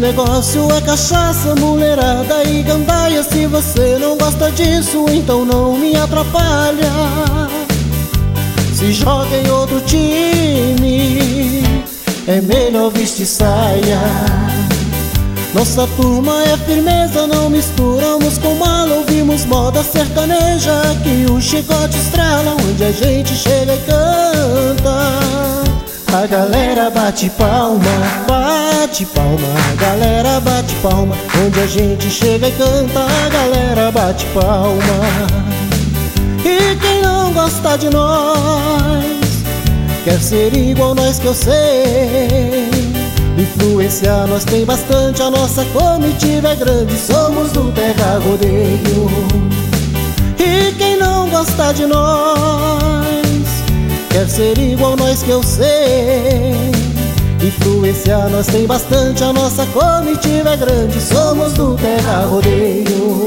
negócio é cachaça, mulherada e gandaia. Se você não gosta disso, então não me atrapalha. Se joga em outro time, é melhor vestir saia. Nossa turma é firmeza, não misturamos com mala. Ouvimos moda sertaneja, que o chicote estrala. Onde a gente chega e canta, a galera bate palma, bate palma. A galera bate palma. Onde a gente chega e canta, a galera bate palma. E quem não gosta de nós, quer ser igual nós, que eu sei. Influenciar nós tem bastante, a nossa comitiva é grande. Somos do Terra Rodeio. E quem não gosta de nós, quer ser igual nós, que eu sei. Influenciar nós tem bastante, a nossa comitiva é grande. Somos do Terra Rodeio.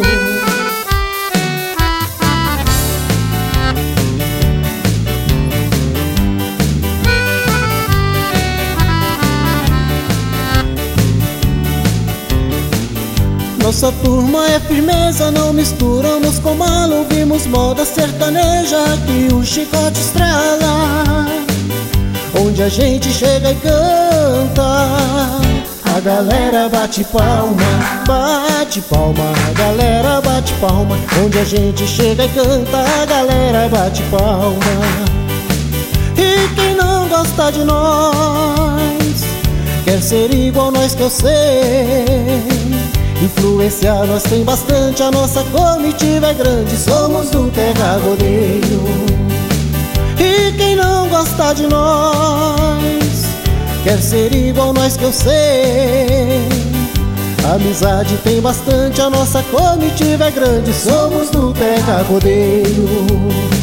Nossa turma é firmeza, não misturamos com mala. Ouvimos moda sertaneja, que o chicote estrala. Onde a gente chega e canta, a galera bate palma, bate palma. A galera bate palma. Onde a gente chega e canta, a galera bate palma. E quem não gosta de nós, quer ser igual nós, que eu sei. Influenciar nós tem bastante, a nossa comitiva é grande. Somos do Terra Rodeio. E quem não gosta de nós, quer ser igual nós, que eu sei. Amizade tem bastante, a nossa comitiva é grande. Somos do Terra Rodeio.